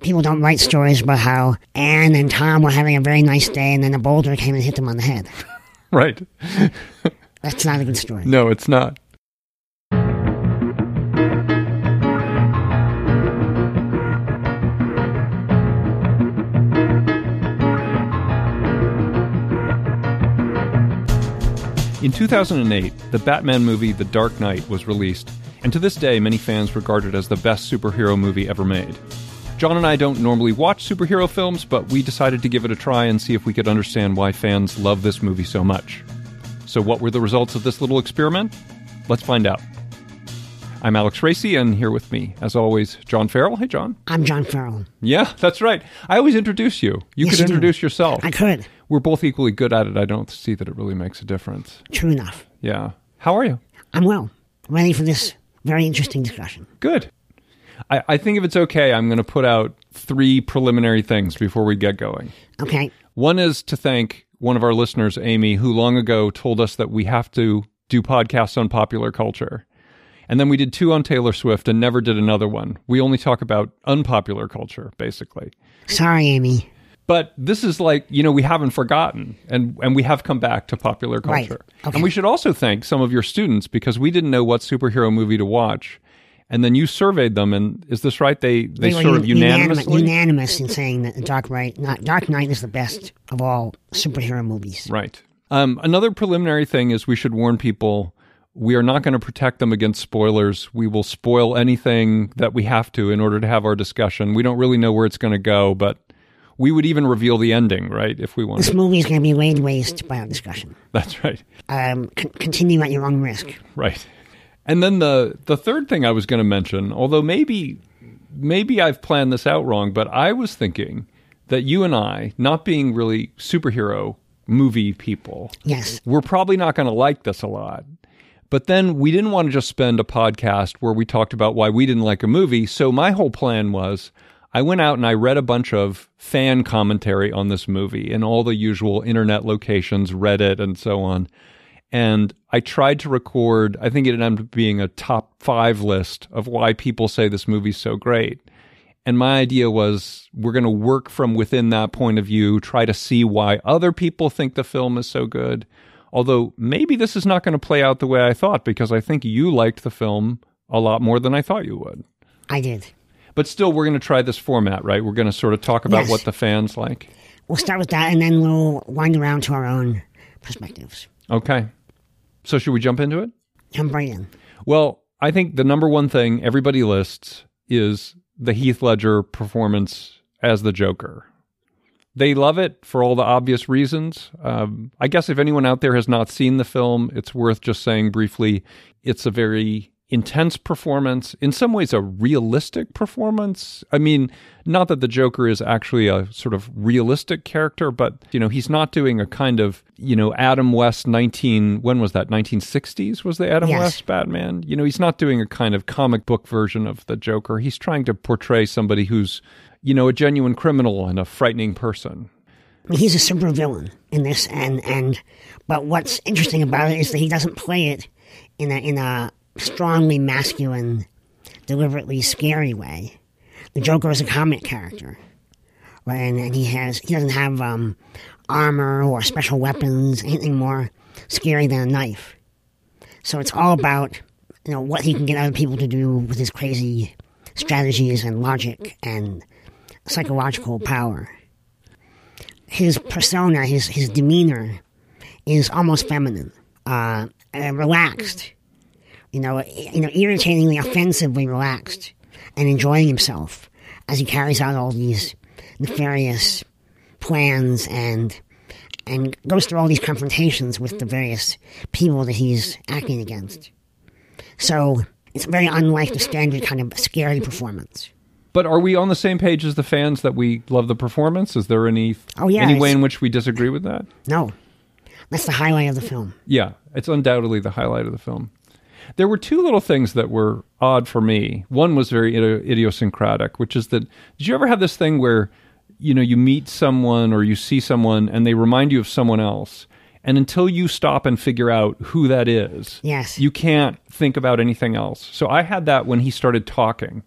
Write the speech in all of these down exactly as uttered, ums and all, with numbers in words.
people don't write stories about how Anne and Tom were having a very nice day and then a boulder came and hit them on the head. Right. That's not a good story. No, it's not. In two thousand eight, the Batman movie The Dark Knight was released, and to this day many fans regard it as the best superhero movie ever made. John and I don't normally watch superhero films, but we decided to give it a try and see if we could understand why fans love this movie so much. So what were the results of this little experiment? Let's find out. I'm Alex Racy, and here with me, as always, John Farrell. Hey, John. I'm John Farrell. Yeah, that's right. I always introduce you. You yes, could you introduce do. yourself. I could. We're both equally good at it. I don't see that it really makes a difference. True enough. Yeah. How are you? I'm well. Ready for this very interesting discussion. Good. I, I think if it's okay, I'm going to put out three preliminary things before we get going. Okay. One is to thank one of our listeners, Amy, who long ago told us that we have to do podcasts on popular culture. And then we did two on Taylor Swift and never did another one. We only talk about unpopular culture, basically. Sorry, Amy. But this is like, you know, we haven't forgotten, and, and we have come back to popular culture. Right. Okay. And we should also thank some of your students, because we didn't know what superhero movie to watch. And then you surveyed them, and is this right? They they, They were sort of un- unanimously? unanimous in saying that the Dark Knight, not, Dark Knight is the best of all superhero movies. Right. Um, another preliminary thing is we should warn people, we are not going to protect them against spoilers. We will spoil anything that we have to in order to have our discussion. We don't really know where it's going to go, but we would even reveal the ending, right, if we wanted. This movie is going to be laid waste by our discussion. That's right. Um, c- continue at your own risk. Right. And then the the third thing I was going to mention, although maybe maybe I've planned this out wrong, but I was thinking that you and I, not being really superhero movie people, Yes. we're probably not going to like this a lot. But then we didn't want to just spend a podcast where we talked about why we didn't like a movie. So my whole plan was I went out and I read a bunch of fan commentary on this movie in all the usual internet locations, Reddit and so on. And I tried to record, I think it ended up being a top five list of why people say this movie's so great. And my idea was we're going to work from within that point of view, try to see why other people think the film is so good. Although maybe this is not going to play out the way I thought, because I think you liked the film a lot more than I thought you would. I did. But still, we're going to try this format, right? We're going to sort of talk about Yes. what the fans like. We'll start with that, and then we'll wind around to our own perspectives. Okay. So should we jump into it? Jump right in. Well, I think the number one thing everybody lists is the Heath Ledger performance as the Joker. They love it for all the obvious reasons. Um, I guess if anyone out there has not seen the film, it's worth just saying briefly, it's a very intense performance, in some ways a realistic performance. I mean, not that the Joker is actually a sort of realistic character, but, you know, he's not doing a kind of, you know, Adam West nineteen, when was that, nineteen sixties was the Adam Yes. West Batman? You know, he's not doing a kind of comic book version of the Joker. He's trying to portray somebody who's, you know, a genuine criminal and a frightening person. I mean, he's a super villain in this, and, and but what's interesting about it is that he doesn't play it in a in a strongly masculine, deliberately scary way. The Joker is a comic character, right? And, and he has he doesn't have um, armor or special weapons, anything more scary than a knife. So it's all about, you know, what he can get other people to do with his crazy strategies and logic and psychological power. His persona, his his demeanor, is almost feminine, uh, uh, relaxed. You know, you know, irritatingly, offensively relaxed, and enjoying himself as he carries out all these nefarious plans and and goes through all these confrontations with the various people that he's acting against. So it's very unlike the standard kind of scary performance. But are we on the same page as the fans that we love the performance? Is there any Oh, yeah, any way it's- in which we disagree with that? No, that's the highlight of the film. Yeah, it's undoubtedly the highlight of the film. There were two little things that were odd for me. One was very idi- idiosyncratic, which is that, did you ever have this thing where, you know, you meet someone or you see someone and they remind you of someone else, and until you stop and figure out who that is, Yes. you can't think about anything else. So I had that when he started talking,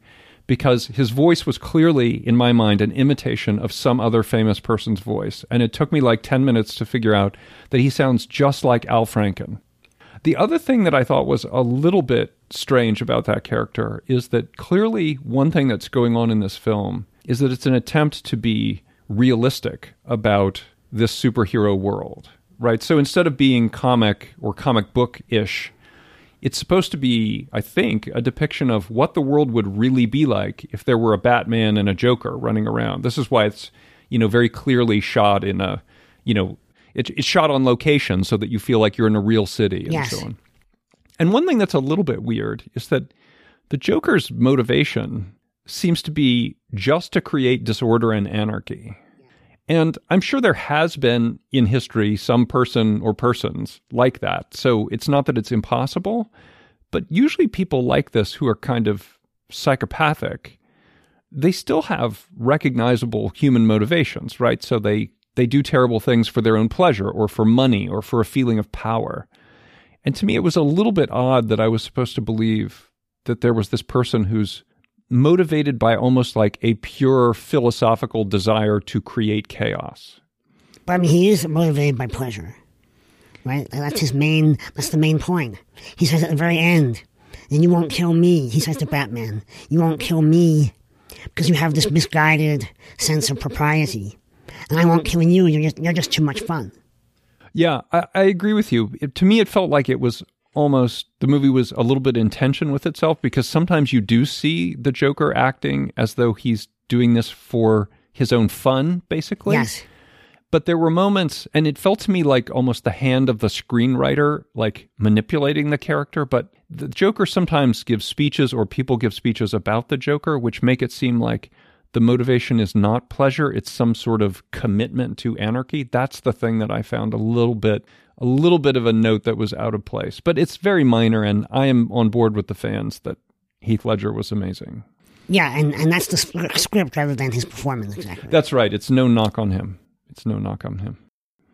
because his voice was clearly, in my mind, an imitation of some other famous person's voice. And it took me like ten minutes to figure out that he sounds just like Al Franken. The other thing that I thought was a little bit strange about that character is that clearly one thing that's going on in this film is that it's an attempt to be realistic about this superhero world, right? So instead of being comic or comic book-ish, it's supposed to be, I think, a depiction of what the world would really be like if there were a Batman and a Joker running around. This is why it's, you know, very clearly shot in a, you know, it, it's shot on location so that you feel like you're in a real city and yes. so on. And one thing that's a little bit weird is that the Joker's motivation seems to be just to create disorder and anarchy. And I'm sure there has been in history some person or persons like that. So it's not that it's impossible, but usually people like this who are kind of psychopathic, they still have recognizable human motivations, right? So they, they do terrible things for their own pleasure or for money or for a feeling of power. And to me, it was a little bit odd that I was supposed to believe that there was this person who's motivated by almost like a pure philosophical desire to create chaos. But I mean, he is motivated by pleasure, right? That's his main, that's the main point. He says at the very end, and you won't kill me, he says to Batman, you won't kill me because you have this misguided sense of propriety. And I won't kill you, you're just, you're just too much fun. Yeah, I, I agree with you. It, to me, it felt like it was almost, the movie was a little bit in tension with itself because sometimes you do see the Joker acting as though he's doing this for his own fun, basically. Yes. But there were moments, and it felt to me like almost the hand of the screenwriter, like manipulating the character. But the Joker sometimes gives speeches, or people give speeches about the Joker, which make it seem like the motivation is not pleasure, it's some sort of commitment to anarchy. That's the thing that I found a little bit a little bit of a note that was out of place. But it's very minor, and I am on board with the fans that Heath Ledger was amazing. Yeah, and, and that's the script rather than his performance, exactly. That's right. It's no knock on him. It's no knock on him.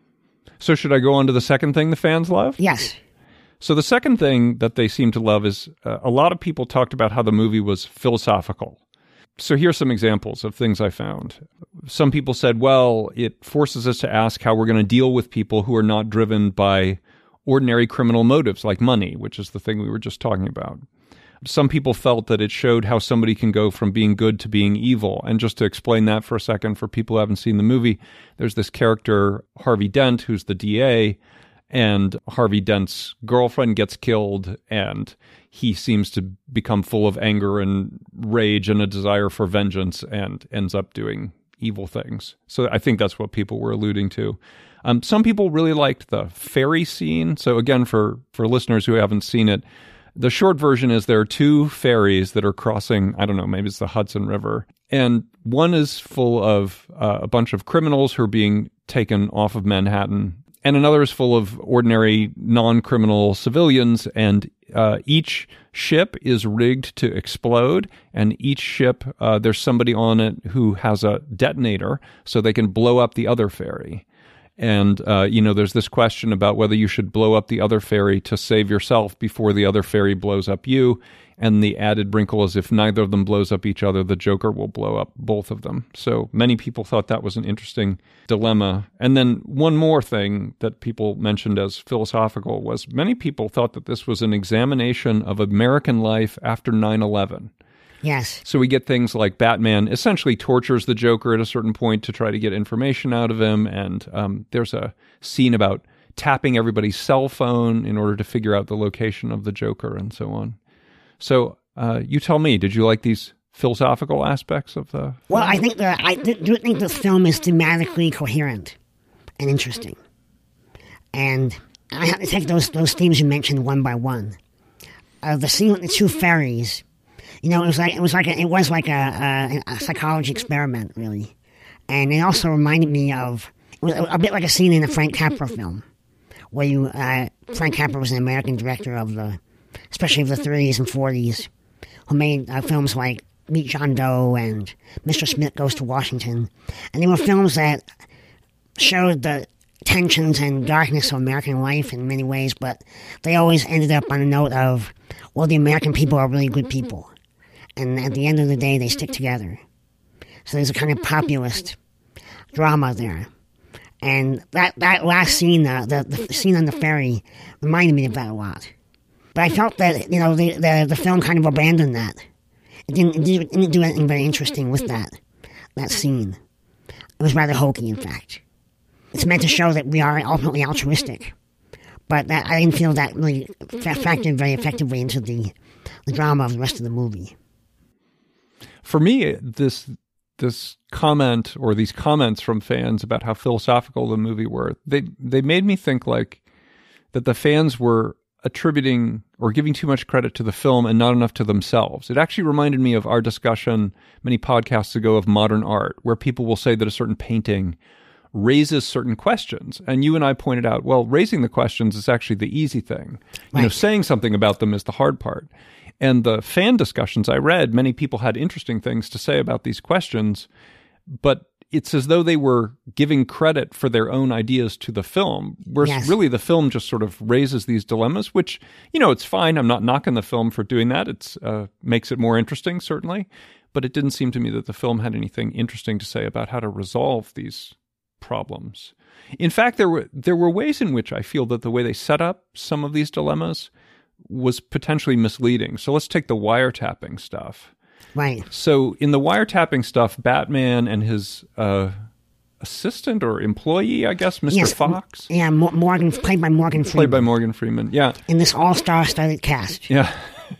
So should I go on to the second thing the fans love? Yes. So the second thing that they seem to love is uh, a lot of people talked about how the movie was philosophical. So here's some examples of things I found. Some people said, well, it forces us to ask how we're going to deal with people who are not driven by ordinary criminal motives like money, which is the thing we were just talking about. Some people felt that it showed how somebody can go from being good to being evil. And just to explain that for a second, for people who haven't seen the movie, there's this character, Harvey Dent, who's the D A, and Harvey Dent's girlfriend gets killed, and he seems to become full of anger and rage and a desire for vengeance and ends up doing evil things. So I think that's what people were alluding to. Um, some people really liked the ferry scene. So again, for, for listeners who haven't seen it, the short version is there are two ferries that are crossing, I don't know, maybe it's the Hudson River. And one is full of uh, a bunch of criminals who are being taken off of Manhattan. And another is full of ordinary non-criminal civilians, and uh, each ship is rigged to explode, and each ship, uh, there's somebody on it who has a detonator so they can blow up the other ferry. And, uh, you know, there's this question about whether you should blow up the other ferry to save yourself before the other ferry blows up you. And the added wrinkle is if neither of them blows up each other, the Joker will blow up both of them. So many people thought that was an interesting dilemma. And then one more thing that people mentioned as philosophical was many people thought that this was an examination of American life after nine eleven. Yes. So we get things like Batman essentially tortures the Joker at a certain point to try to get information out of him. And um, there's a scene about tapping everybody's cell phone in order to figure out the location of the Joker and so on. So uh, you tell me, did you like these philosophical aspects of the film? Well, I think the, I th- do think the film is thematically coherent and interesting. And I have to take those, those themes you mentioned one by one. Uh, the scene with the two ferries, you know, it was like it was like a, it was like a, a, a psychology experiment, really, and it also reminded me of it was a bit like a scene in a Frank Capra film, where you uh, Frank Capra was an American director of the, especially of the thirties and forties, who made uh, films like Meet John Doe and Mister Smith Goes to Washington, and they were films that showed the tensions and darkness of American life in many ways, but they always ended up on a note of, well, the American people are really good people. and at the end of the day, they stick together. So there's a kind of populist drama there. And that, that last scene, uh, the, the scene on the ferry, reminded me of that a lot. But I felt that, you know, the, the, the film kind of abandoned that. It didn't, it didn't do anything very interesting with that, that scene. It was rather hokey, in fact. It's meant to show that we are ultimately altruistic. But that, I didn't feel that really factored very effectively into the, the drama of the rest of the movie. For me, this this comment or these comments from fans about how philosophical the movie were, they they made me think like that the fans were attributing or giving too much credit to the film and not enough to themselves. It actually reminded me of our discussion many podcasts ago of modern art, where people will say that a certain painting raises certain questions. And you and I pointed out, well, raising the questions is actually the easy thing. Right. You know, saying something about them is the hard part. And the fan discussions I read, many people had interesting things to say about these questions, but it's as though they were giving credit for their own ideas to the film, whereas yes. really the film just sort of raises these dilemmas, which, you know, it's fine. I'm not knocking the film for doing that. It's uh, makes it more interesting, certainly. But it didn't seem to me that the film had anything interesting to say about how to resolve these problems. In fact, there were there were ways in which I feel that the way they set up some of these dilemmas was potentially misleading. So let's take the wiretapping stuff. Right. So in the wiretapping stuff, Batman and his uh, assistant or employee, I guess, Mister Yes, Fox? Yeah, Morgan, played by Morgan Freeman. Played by Morgan Freeman, yeah. In this all-star studded cast. Yeah.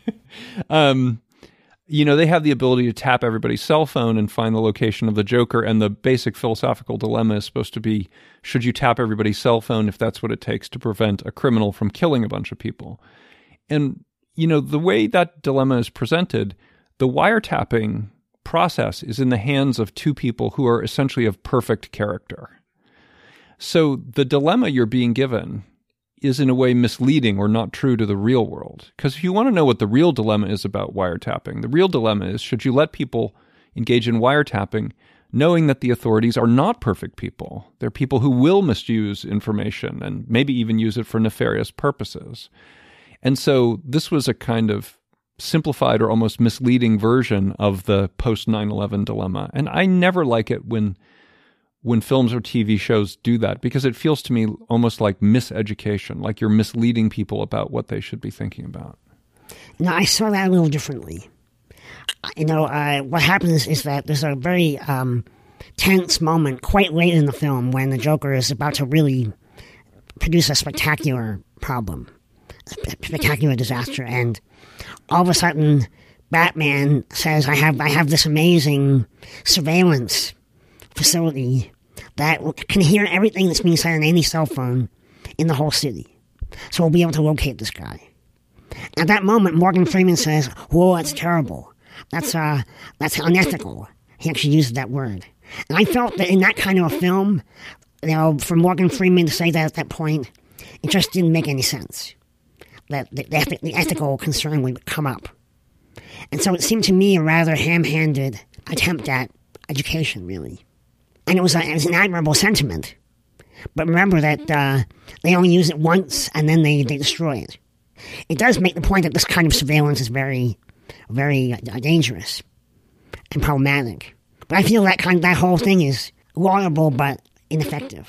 um, you know, they have the ability to tap everybody's cell phone and find the location of the Joker, and the basic philosophical dilemma is supposed to be, should you tap everybody's cell phone if that's what it takes to prevent a criminal from killing a bunch of people? And, you know, the way that dilemma is presented, the wiretapping process is in the hands of two people who are essentially of perfect character. So the dilemma you're being given is in a way misleading or not true to the real world. Because if you want to know what the real dilemma is about wiretapping, the real dilemma is, should you let people engage in wiretapping knowing that the authorities are not perfect people? They're people who will misuse information and maybe even use it for nefarious purposes. And so this was a kind of simplified or almost misleading version of the post nine eleven dilemma. And I never like it when when films or T V shows do that, because it feels to me almost like miseducation, like you're misleading people about what they should be thinking about. No, I saw that a little differently. You know, uh, what happens is that there's a very um, tense moment quite late in the film when the Joker is about to really produce a spectacular problem, a spectacular disaster, and all of a sudden, Batman says, I have I have this amazing surveillance facility that can hear everything that's being said on any cell phone in the whole city. So we'll be able to locate this guy. At that moment, Morgan Freeman says, whoa, that's terrible. That's uh, that's unethical. He actually used that word. And I felt that in that kind of a film, you know, for Morgan Freeman to say that at that point, it just didn't make any sense. That the, the, the ethical concern would come up. And so it seemed to me a rather ham-handed attempt at education, really. And it was, a, it was an admirable sentiment. But remember that uh, they only use it once and then they, they destroy it. It does make the point that this kind of surveillance is very, very uh, dangerous and problematic. But I feel that kind, that whole thing is laudable but ineffective.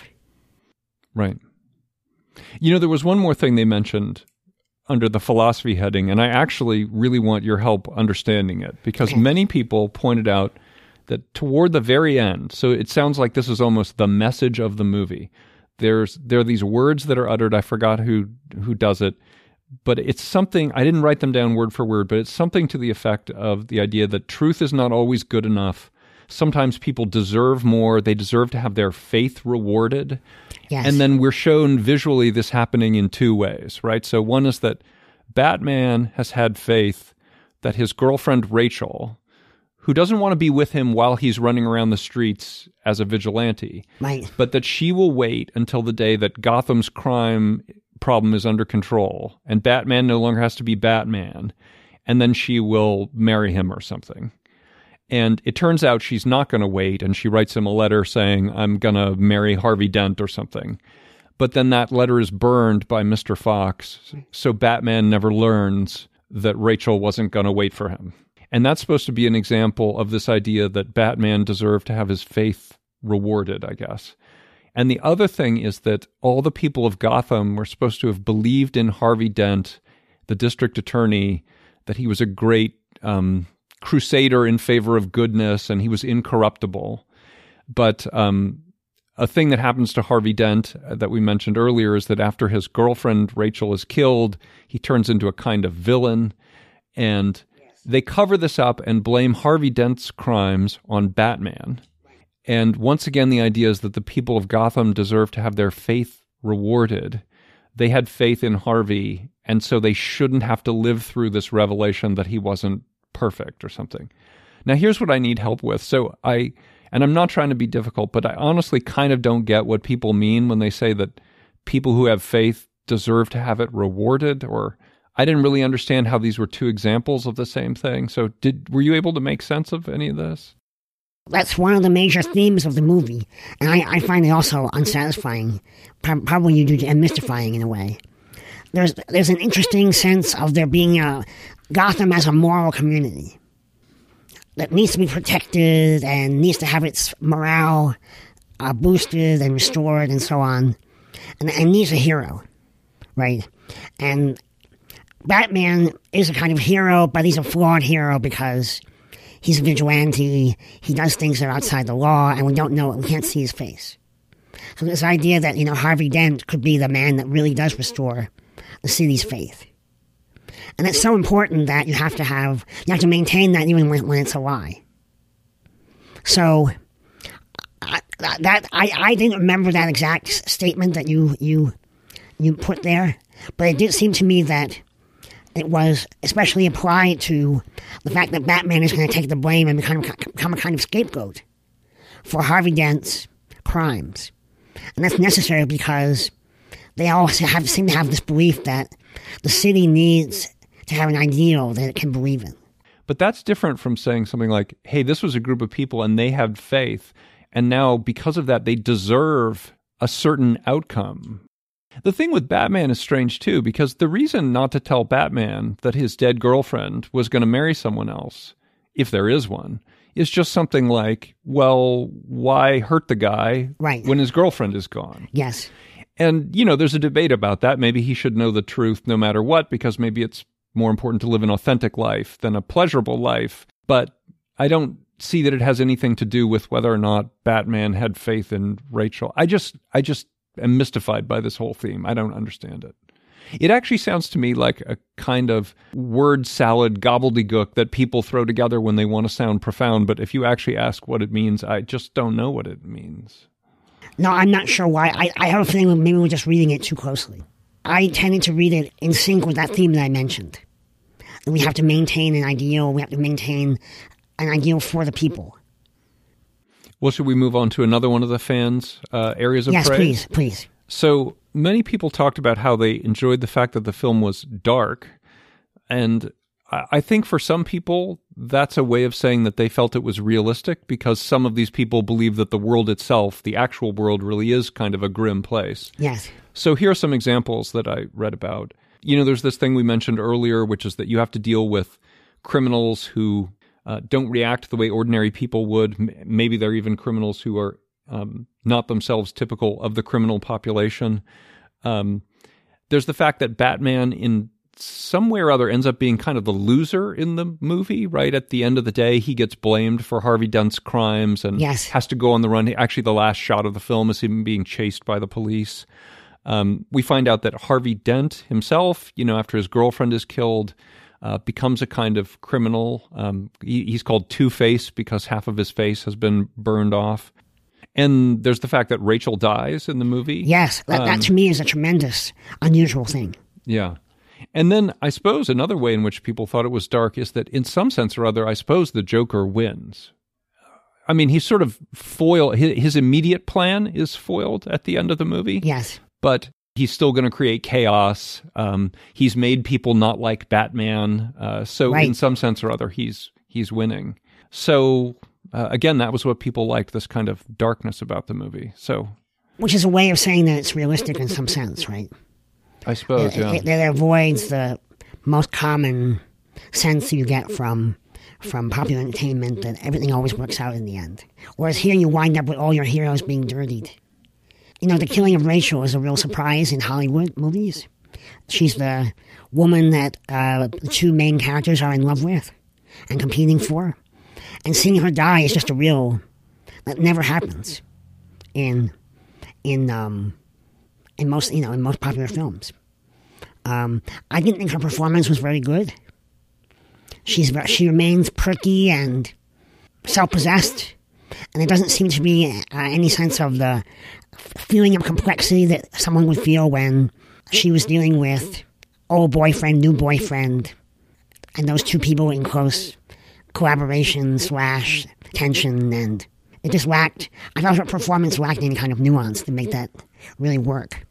Right. You know, there was one more thing they mentioned under the philosophy heading, and I actually really want your help understanding it, because okay. many people pointed out that toward the very end, so it sounds like this is almost the message of the movie. There's there are these words that are uttered. I forgot who who does it, but it's something, I didn't write them down word for word, but it's something to the effect of the idea that truth is not always good enough. Sometimes people deserve more. They deserve to have their faith rewarded. Yes. And then we're shown visually this happening in two ways, right? So one is that Batman has had faith that his girlfriend Rachel, who doesn't want to be with him while he's running around the streets as a vigilante, right, but that she will wait until the day that Gotham's crime problem is under control and Batman no longer has to be Batman, and then she will marry him or something. And it turns out she's not going to wait, and she writes him a letter saying, I'm going to marry Harvey Dent or something. But then that letter is burned by Mister Fox, so Batman never learns that Rachel wasn't going to wait for him. And that's supposed to be an example of this idea that Batman deserved to have his faith rewarded, I guess. And the other thing is that all the people of Gotham were supposed to have believed in Harvey Dent, the district attorney, that he was a great um, crusader in favor of goodness and he was incorruptible. But um, a thing that happens to Harvey Dent that we mentioned earlier is that after his girlfriend Rachel is killed, he turns into a kind of villain. And they cover this up and blame Harvey Dent's crimes on Batman. And once again, the idea is that the people of Gotham deserve to have their faith rewarded. They had faith in Harvey, and so they shouldn't have to live through this revelation that he wasn't perfect or something. Now, here's what I need help with. So I, and I'm not trying to be difficult, but I honestly kind of don't get what people mean when they say that people who have faith deserve to have it rewarded, or I didn't really understand how these were two examples of the same thing. So did were you able to make sense of any of this? That's one of the major themes of the movie, and I, I find it also unsatisfying, probably you do, and mystifying in a way. There's there's an interesting sense of there being a Gotham as a moral community that needs to be protected and needs to have its morale uh, boosted and restored and so on, and, and needs a hero, right? And Batman is a kind of hero, but he's a flawed hero because he's a vigilante, he does things that are outside the law, and we don't know, we can't see his face. So this idea that, you know, Harvey Dent could be the man that really does restore the city's faith. And it's so important that you have to have, you have to maintain that even when, when it's a lie. So, I, that, I, I didn't remember that exact statement that you, you, you put there, but it did seem to me that it was especially applied to the fact that Batman is going to take the blame and become, become a kind of scapegoat for Harvey Dent's crimes. And that's necessary because they all have, seem to have this belief that the city needs to have an ideal that it can believe in. But that's different from saying something like, hey, this was a group of people and they had faith, and now because of that, they deserve a certain outcome. The thing with Batman is strange, too, because the reason not to tell Batman that his dead girlfriend was going to marry someone else, if there is one, is just something like, well, why hurt the guy right. when his girlfriend is gone? Yes. And, you know, there's a debate about that. Maybe he should know the truth no matter what, because maybe it's more important to live an authentic life than a pleasurable life. But I don't see that it has anything to do with whether or not Batman had faith in Rachel. I just, I just... am mystified by this whole theme. I don't understand it. It actually sounds to me like a kind of word salad gobbledygook that people throw together when they want to sound profound, but if you actually ask what it means, I just don't know what it means. No, I'm not sure why. I, I have a feeling maybe we're just reading it too closely. I tended to read it in sync with that theme that I mentioned. We have to maintain an ideal. We have to maintain an ideal for the people. Well, should we move on to another one of the fans' uh, areas of yes, praise? Yes, please, please. So many people talked about how they enjoyed the fact that the film was dark. And I think for some people, that's a way of saying that they felt it was realistic, because some of these people believe that the world itself, the actual world, really is kind of a grim place. Yes. So here are some examples that I read about. You know, there's this thing we mentioned earlier, which is that you have to deal with criminals who Uh, don't react the way ordinary people would. M- maybe they're even criminals who are um, not themselves typical of the criminal population. Um, there's the fact that Batman in some way or other ends up being kind of the loser in the movie, right? At the end of the day, he gets blamed for Harvey Dent's crimes and yes. has to go on the run. Actually, the last shot of the film is him being chased by the police. Um, we find out that Harvey Dent himself, you know, after his girlfriend is killed, Uh, becomes a kind of criminal. Um, he, he's called Two-Face because half of his face has been burned off. And there's the fact that Rachel dies in the movie. Yes, that, um, that to me is a tremendous, unusual thing. Yeah. And then I suppose another way in which people thought it was dark is that in some sense or other, I suppose the Joker wins. I mean, he's sort of foiled. His, his immediate plan is foiled at the end of the movie. Yes. But he's still going to create chaos. Um, he's made people not like Batman. Uh, so right. in some sense or other, he's he's winning. So uh, again, that was what people liked, this kind of darkness about the movie. So, which is a way of saying that it's realistic in some sense, right? I suppose, it, yeah. It, it avoids the most common sense you get from from popular entertainment that everything always works out in the end. Whereas here you wind up with all your heroes being dirtied. You know, the killing of Rachel is a real surprise in Hollywood movies. She's the woman that uh, the two main characters are in love with and competing for. And seeing her die is just a real... That never happens in in um, in most you know in most popular films. Um, I didn't think her performance was very good. She's she remains perky and self-possessed, and there doesn't seem to be uh, any sense of the feeling of complexity that someone would feel when she was dealing with old boyfriend, new boyfriend, and those two people in close collaboration slash tension, and it just lacked, I thought her performance lacked any kind of nuance to make that really work.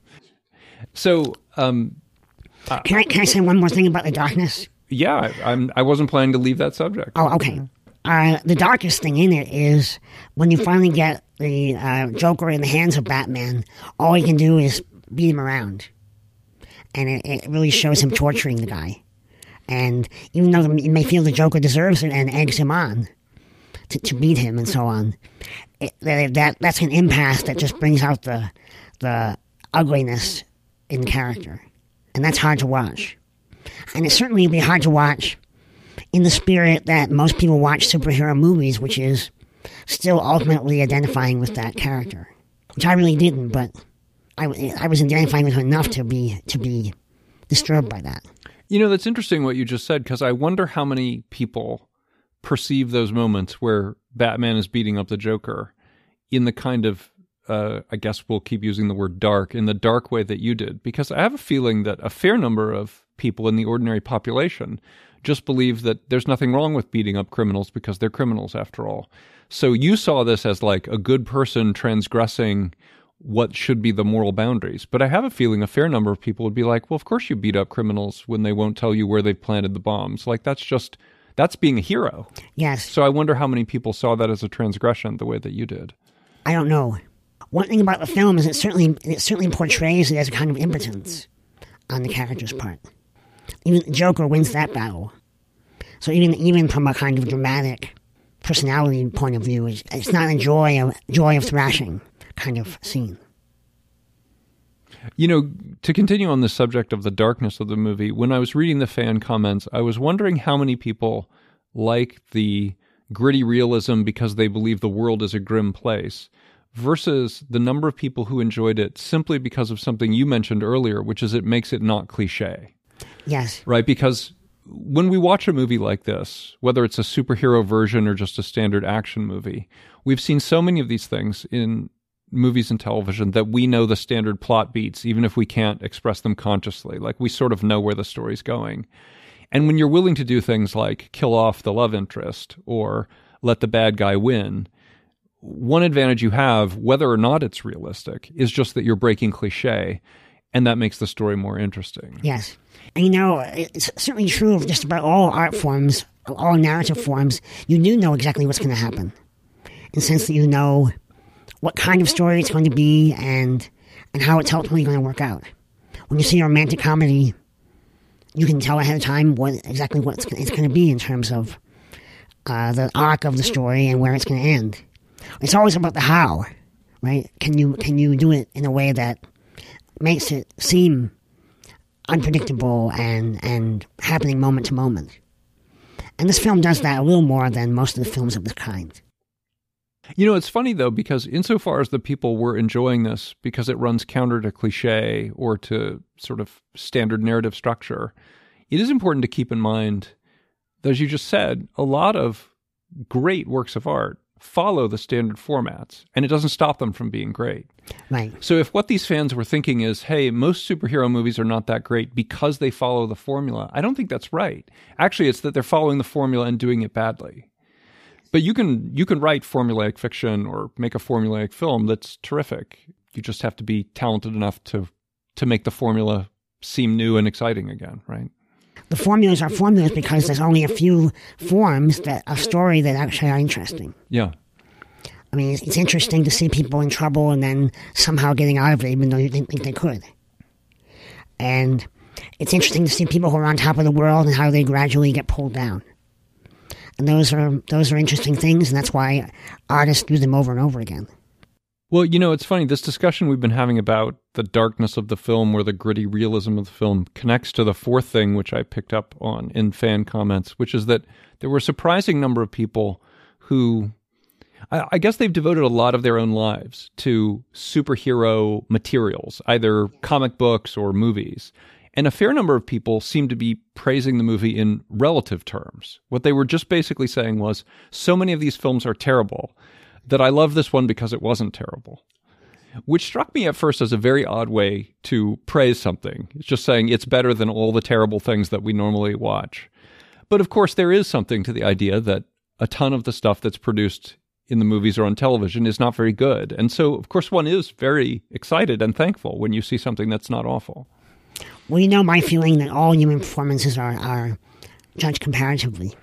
So, um... Uh, can I can I say one more thing about the darkness? Yeah, I, I'm, I wasn't planning to leave that subject. Oh, okay. Uh, the darkest thing in it is when you finally get the uh, Joker in the hands of Batman, all he can do is beat him around. And it, it really shows him torturing the guy. And even though you may feel the Joker deserves it and eggs him on to, to beat him and so on, it, that that's an impasse that just brings out the the ugliness in character. And that's hard to watch. And it certainly would be hard to watch in the spirit that most people watch superhero movies, which is still ultimately identifying with that character. Which I really didn't, but I, I was identifying with her enough to be to be disturbed by that. You know, that's interesting what you just said, because I wonder how many people perceive those moments where Batman is beating up the Joker in the kind of Uh, I guess we'll keep using the word dark, in the dark way that you did, because I have a feeling that a fair number of people in the ordinary population just believe that there's nothing wrong with beating up criminals because they're criminals after all. So you saw this as like a good person transgressing what should be the moral boundaries. But I have a feeling a fair number of people would be like, well, of course you beat up criminals when they won't tell you where they've planted the bombs. Like that's just, that's being a hero. Yes. So I wonder how many people saw that as a transgression the way that you did. I don't know. One thing about the film is it certainly it certainly portrays it as a kind of impotence on the character's part. Even the Joker wins that battle. So even even from a kind of dramatic personality point of view, it's, it's not a joy of joy of thrashing kind of scene. You know, to continue on the subject of the darkness of the movie, when I was reading the fan comments, I was wondering how many people like the gritty realism because they believe the world is a grim place, versus the number of people who enjoyed it simply because of something you mentioned earlier, which is it makes it not cliche. Yes. Right? Because when we watch a movie like this, whether it's a superhero version or just a standard action movie, we've seen so many of these things in movies and television that we know the standard plot beats, even if we can't express them consciously. Like we sort of know where the story's going. And when you're willing to do things like kill off the love interest or let the bad guy win, one advantage you have, whether or not it's realistic, is just that you're breaking cliche, and that makes the story more interesting. Yes. And you know, it's certainly true of just about all art forms, all narrative forms. You do know exactly what's going to happen, in the sense that you know what kind of story it's going to be and and how it's ultimately going to work out. When you see a romantic comedy, you can tell ahead of time what exactly what it's, it's going to be in terms of uh, the arc of the story and where it's going to end. It's always about the how, right? Can you can you do it in a way that makes it seem unpredictable and, and happening moment to moment? And this film does that a little more than most of the films of this kind. You know, it's funny, though, because insofar as the people were enjoying this because it runs counter to cliche or to sort of standard narrative structure, it is important to keep in mind that, as you just said, a lot of great works of art follow the standard formats, and it doesn't stop them from being great. Right. So if what these fans were thinking is, hey, most superhero movies are not that great because they follow the formula, I don't think that's right. Actually, it's that they're following the formula and doing it badly. But you can you can write formulaic fiction or make a formulaic film that's terrific. You just have to be talented enough to to make the formula seem new and exciting again, right? The formulas are formulas because there's only a few forms that a story that actually are interesting. Yeah. I mean, it's, it's interesting to see people in trouble and then somehow getting out of it, even though you didn't think they could. And it's interesting to see people who are on top of the world and how they gradually get pulled down. And those are those are interesting things, and that's why artists do them over and over again. Well, you know, it's funny. This discussion we've been having about the darkness of the film or the gritty realism of the film connects to the fourth thing, which I picked up on in fan comments, which is that there were a surprising number of people who, I, I guess they've devoted a lot of their own lives to superhero materials, either comic books or movies. And a fair number of people seem to be praising the movie in relative terms. What they were just basically saying was, so many of these films are terrible that I love this one because it wasn't terrible, which struck me at first as a very odd way to praise something. It's just saying it's better than all the terrible things that we normally watch. But of course, there is something to the idea that a ton of the stuff that's produced in the movies or on television is not very good. And so, of course, one is very excited and thankful when you see something that's not awful. Well, you know my feeling that all human performances are, are judged comparatively.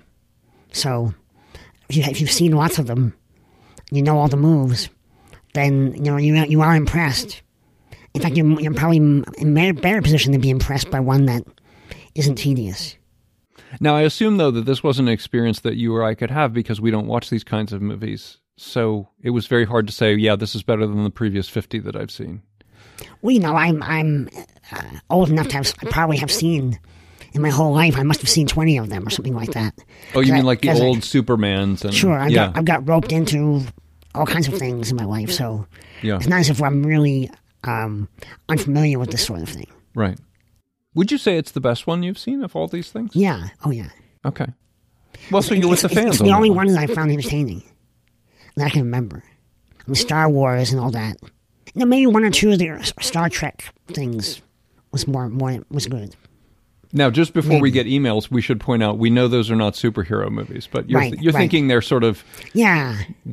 So if, you, if you've seen lots of them, you know all the moves, then you know you you are impressed. In fact, you're, you're probably in a better position to be impressed by one that isn't tedious. Now, I assume, though, that this wasn't an experience that you or I could have because we don't watch these kinds of movies. So it was very hard to say, yeah, this is better than the previous fifty that I've seen. Well, you know, I'm I'm uh, old enough to have, I probably have seen, in my whole life, I must have seen twenty of them or something like that. Oh, you mean I, like the old I, Supermans? And, sure, I've, yeah. got, I've got roped into all kinds of things in my life, so yeah. It's not as if I'm really um, unfamiliar with this sort of thing. Right. Would you say it's the best one you've seen of all these things? Yeah. Oh, yeah. Okay. Well, so you're with the fans. It's the only one that I found entertaining that I can remember. I mean, Star Wars and all that. You know, maybe one or two of the Star Trek things was more, more was good. Now, just before maybe. we get emails, we should point out we know those are not superhero movies, but you're, right, you're right. thinking they're sort of yeah,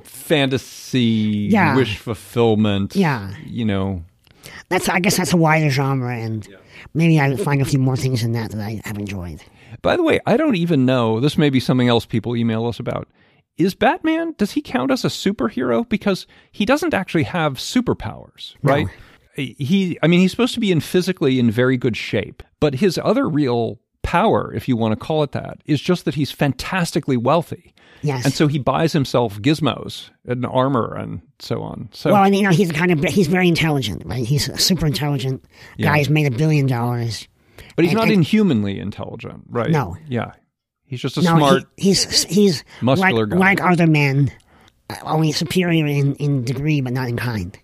fantasy, yeah. wish fulfillment. Yeah, you know. That's I guess that's a wider genre, and yeah. maybe I find a few more things in that that I have enjoyed. By the way, I don't even know. This may be something else people email us about. Is Batman, does he count as a superhero? Because he doesn't actually have superpowers, right? No. He, I mean, he's supposed to be in physically in very good shape, but his other real power, if you want to call it that, is just that he's fantastically wealthy. Yes. And so he buys himself gizmos and armor and so on. So, well, and you know, he's kind of, he's very intelligent, right? He's a super intelligent yeah. guy who's made a billion dollars. But he's and, not and, inhumanly intelligent, right? No. Yeah. He's just a no, smart, he, he's, he's muscular like, guy. like other men, only superior in, in degree, but not in kind.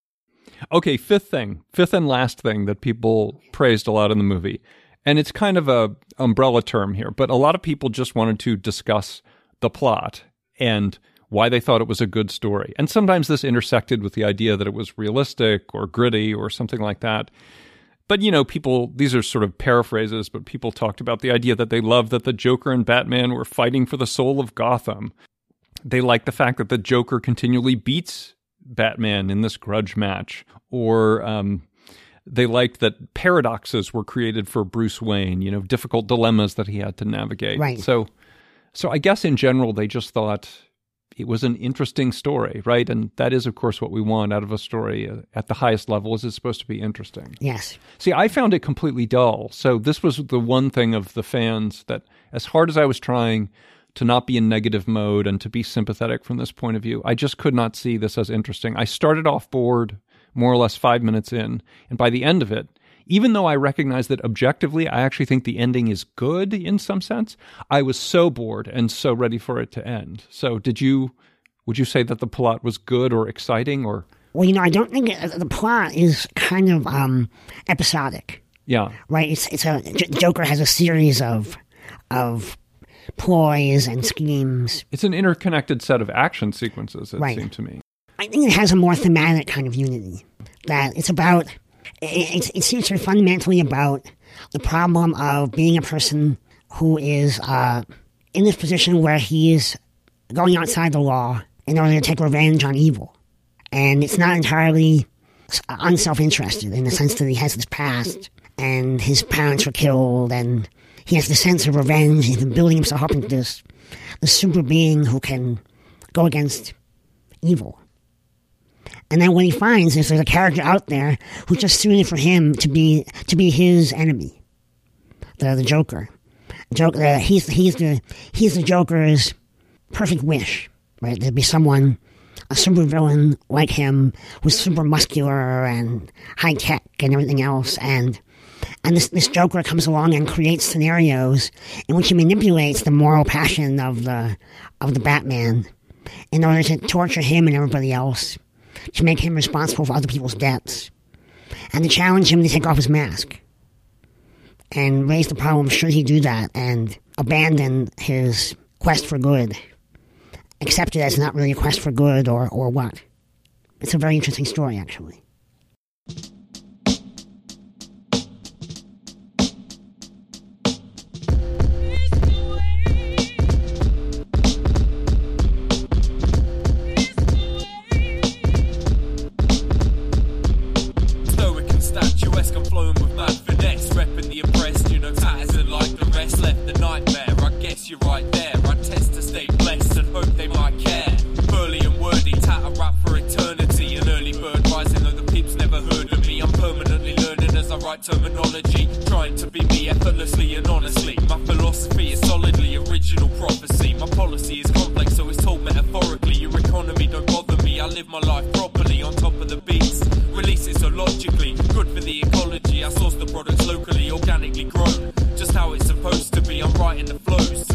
Okay, fifth thing, fifth and last thing that people praised a lot in the movie, and it's kind of a umbrella term here, but a lot of people just wanted to discuss the plot and why they thought it was a good story. And sometimes this intersected with the idea that it was realistic or gritty or something like that. But, you know, people, these are sort of paraphrases, but people talked about the idea that they loved that the Joker and Batman were fighting for the soul of Gotham. They liked the fact that the Joker continually beats Batman in this grudge match, or um, they liked that paradoxes were created for Bruce Wayne, you know, difficult dilemmas that he had to navigate. Right. So, so I guess in general, they just thought it was an interesting story, right? And that is, of course, what we want out of a story at the highest level, is it's supposed to be interesting. Yes. See, I found it completely dull. So this was the one thing of the fans that, as hard as I was trying to not be in negative mode and to be sympathetic from this point of view, I just could not see this as interesting. I started off bored more or less five minutes in, and by the end of it, even though I recognize that objectively I actually think the ending is good in some sense, I was so bored and so ready for it to end. So did you, would you say that the plot was good or exciting, or? Well, you know, I don't think it, the plot is kind of um, episodic. Yeah. Right? It's it's a Joker has a series of of ploys and schemes. It's an interconnected set of action sequences, it right. seemed to me. I think it has a more thematic kind of unity. That it's about, it, it seems to be fundamentally about the problem of being a person who is uh, in this position where he is going outside the law in order to take revenge on evil. And it's not entirely unself-interested in the sense that he has this past and his parents were killed and he has the sense of revenge. He's been building himself up into this, this super being who can go against evil. And then what he finds is there's a character out there who just suited for him to be to be his enemy, the the Joker. Joker. Uh, he's he's the he's the Joker's perfect wish, right? There'd be someone, a supervillain like him, who's super muscular and high tech and everything else, and and this this Joker comes along and creates scenarios in which he manipulates the moral passion of the of the Batman in order to torture him and everybody else, to make him responsible for other people's deaths, and to challenge him to take off his mask and raise the problem, should he do that and abandon his quest for good, accept it as not really a quest for good or, or what. It's a very interesting story, actually. You're right there. I test to stay blessed and hope they might care. Burly and wordy, tatter rap for eternity. An early bird rising, though the peeps never heard of me. I'm permanently learning as I write terminology, trying to be me effortlessly and honestly. My philosophy is solidly original prophecy. My policy is complex, so it's told metaphorically. Your economy don't bother me. I live my life properly on top of the beats. Release it so logically, good for the ecology. I source the products locally, organically grown, just how it's supposed to be. I'm writing the flows.